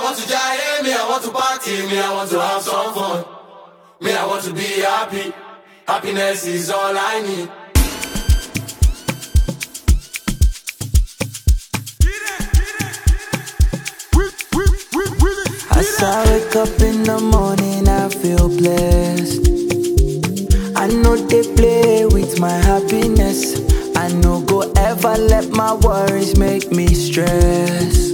want to jive, me, I want to party, me, I want to have some fun. Me, I want to be happy. Happiness is all I need. As I wake up in the morning, I feel blessed. I know they play with my happiness. I no go ever let my worries make me stress.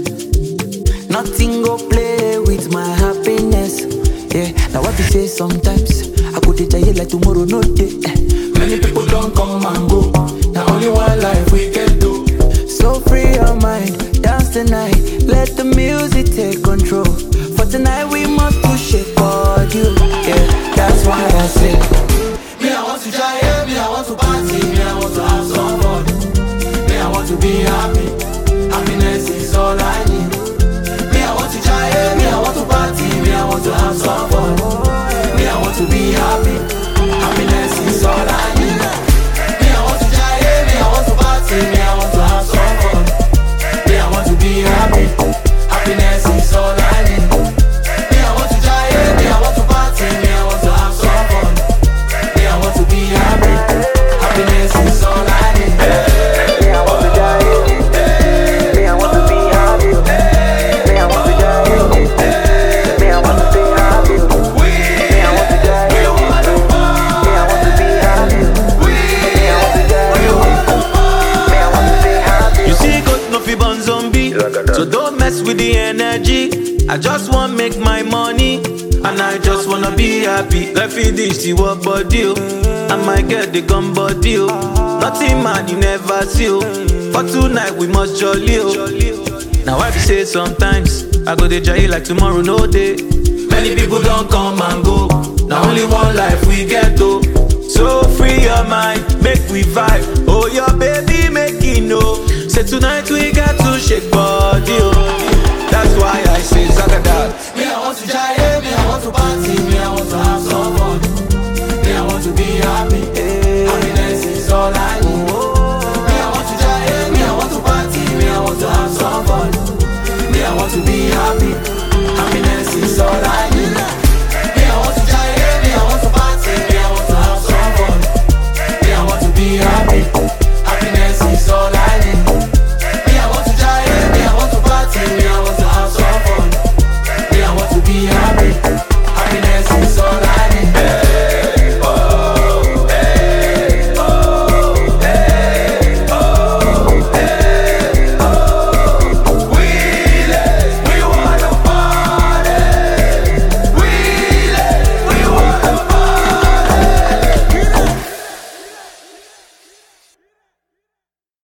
Nothing go play with my happiness. Yeah, now what you say sometimes I go to jail like tomorrow no day. Many people don't come and go. Now only one life we can do. So free your mind, dance tonight. Let the music take control. For tonight we must push it for you. Yeah, that's why I say me, I want to jive, me, I want to party, me, I want to have some fun. Me, I want to be happy. Happiness is all I need. Me, I want to jive, me, I want to party, me, I want to have some fun. Me, I want to be happy. Happiness is all I need. Me, I want to jive, me, I want to party, me, I want to have some fun. Me, I want to be happy. Happiness is all I need. Me, I want to jive, me, I want to party, me, I want to have some fun. Me, I want to be happy. Happiness is all I need. me, I want to die. Me, I want to be happy. Me, I want to die. Me, I want to be happy. Me, I want to die. Me, I want to be happy. Me, I want to die. Me, I want to be happy. You see, God no fi born zombie, so don't mess with the energy. I just want make my money, and I just wanna be happy. Let me dish the work body, I might get the gun body. Nothing man you never see, but tonight we must jolly. Now I be say sometimes I go to jail like tomorrow no day. Many people don't come and go. Now only one life we get to. So free your mind, make we vibe. Oh your baby make it know. Say tonight we got to shake body. That's why I say Zagadat. Me, I want to jive, me, I want to party, me, I want to have some fun. Me, I want to be happy. Happiness is all I need. Me, I want to jive, me, I want to party, me, I want to have some fun. Me, I want to be happy. Happiness is all I need.